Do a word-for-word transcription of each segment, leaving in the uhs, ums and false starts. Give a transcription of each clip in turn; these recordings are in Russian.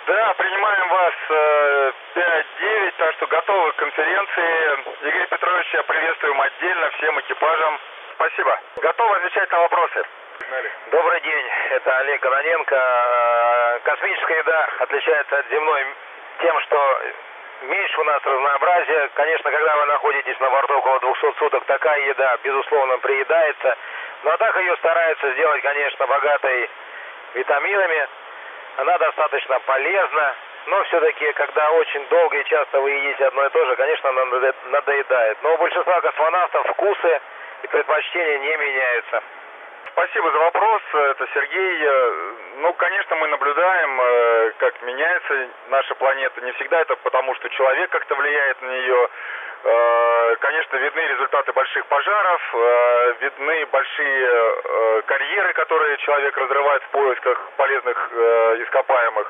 Да, принимаем вас э, пять девять, так что готовы к конференции. Игорь Петрович, я приветствуем отдельно всем экипажам. Спасибо. Готовы отвечать на вопросы. Добрый день, это Олег Кононенко. Космическая еда отличается от земной тем, что меньше у нас разнообразия. Конечно, когда вы находитесь на борту около двухсот суток, такая еда, безусловно, приедается. Но так ее стараются сделать, конечно, богатой витаминами. Она достаточно полезна. Но все-таки, когда очень долго и часто вы едите одно и то же, конечно, она надоедает. Но у большинства космонавтов вкусы и предпочтения не меняются. Спасибо за вопрос, это Сергей. Ну, конечно, мы наблюдаем, как меняется наша планета. Не всегда это потому, что человек как-то влияет на нее. Конечно, видны результаты больших пожаров, видны большие карьеры, которые человек разрывает в поисках полезных ископаемых.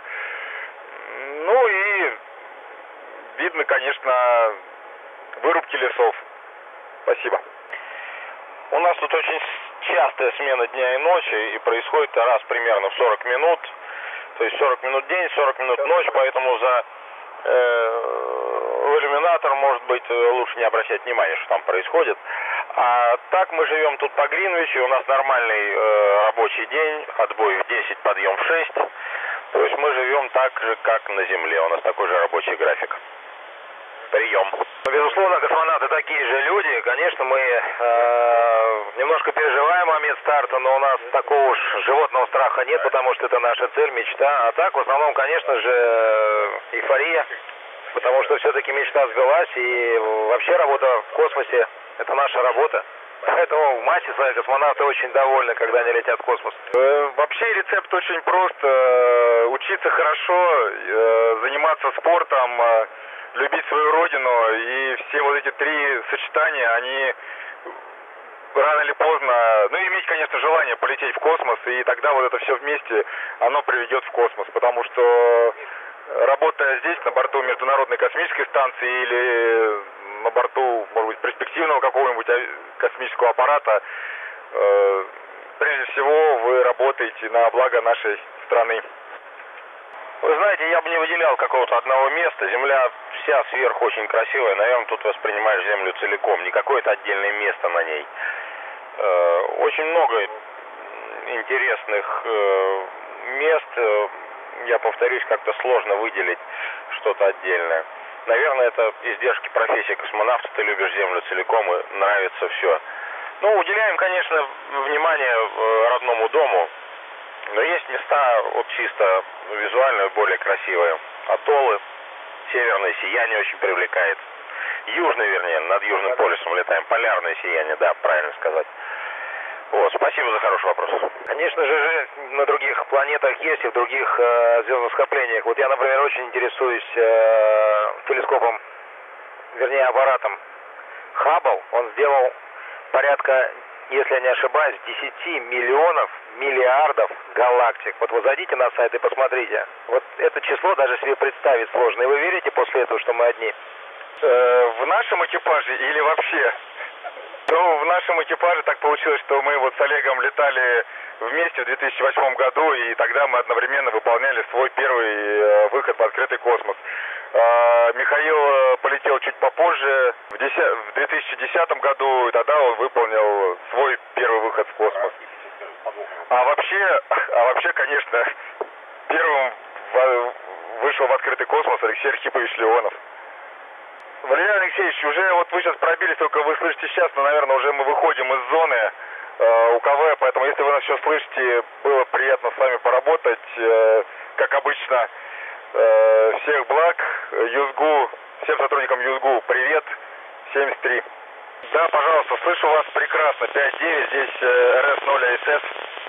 Ну и видно, конечно, вырубки лесов. Спасибо. У нас тут очень частая смена дня и ночи, и происходит раз примерно в сорок минут. То есть сорок минут день, сорок минут ночь, поэтому за э, в иллюминатор, может быть, лучше не обращать внимания, что там происходит. А так мы живем тут по Гринвичу, у нас нормальный э, рабочий день, отбой в десять, подъем в шесть. То есть мы живем так же, как на Земле, у нас такой же рабочий график. Прием. Безусловно, космонавты такие же люди. Конечно, мы э, немножко переживаем момент старта, но у нас такого уж животного страха нет, потому что это наша цель, мечта. А так, в основном, конечно же, эйфория, потому что все-таки мечта сбылась, и вообще работа в космосе – это наша работа. Поэтому в массе своей космонавты очень довольны, когда они летят в космос. Э, вообще рецепт очень прост. Э, учиться хорошо, э, заниматься спортом, э, любить свою родину, и все вот эти три сочетания, они рано или поздно, ну и иметь, конечно, желание полететь в космос, и тогда вот это все вместе, оно приведет в космос, потому что работая здесь, на борту Международной космической станции или на борту, может быть, перспективного какого-нибудь космического аппарата, э, прежде всего вы работаете на благо нашей страны. Вы знаете, я бы не выделял какого-то одного места. Земля вся сверху очень красивая. Наверное, тут воспринимаешь Землю целиком. Не какое-то отдельное место на ней. Э, очень много интересных э, мест. Я повторюсь, как-то сложно выделить что-то отдельное. Наверное, это издержки профессии космонавта. Ты любишь Землю целиком и нравится все. Ну, уделяем, конечно, внимание родному дому. Но есть места вот чисто визуально более красивые. Атоллы, северное сияние очень привлекает. Южный, вернее, над Южным полюсом летаем. Полярное сияние, да, правильно сказать. Вот, спасибо за хороший вопрос. Конечно же, жизнь на других планетах есть и в других э, звездных скоплениях. Вот я, например, очень интересуюсь э, телескопом, вернее, аппаратом Хаббл. Он сделал порядка, если я не ошибаюсь, десяти миллионов миллиардов галактик. Вот вы зайдите на сайт и посмотрите. Вот это число даже себе представить сложно. И вы верите после этого, что мы одни? Э, в нашем экипаже или вообще? Ну, в нашем экипаже так получилось, что мы вот с Олегом летали вместе в две тысячи восьмом году, и тогда мы одновременно выполняли свой первый э, выход в открытый космос. Э, Михаил полетел чуть попозже, в, в две тысячи десятом году, и тогда он выполнил свой первый выход в космос. А вообще, а вообще, конечно, первым в, вышел в открытый космос Алексей Архипович Леонов. Валерий Алексеевич, уже вот вы сейчас пробились, только вы слышите сейчас, но, наверное, уже мы выходим из зоны э, УКВ, поэтому если вы нас еще слышите, было приятно с вами поработать. Э, как обычно, э, всех благ, ЮСГУ, всем сотрудникам ЮСГУ привет, семьдесят три. Да, пожалуйста, слышу вас прекрасно, пять девять, здесь э, эр эс ноль эй эс эс.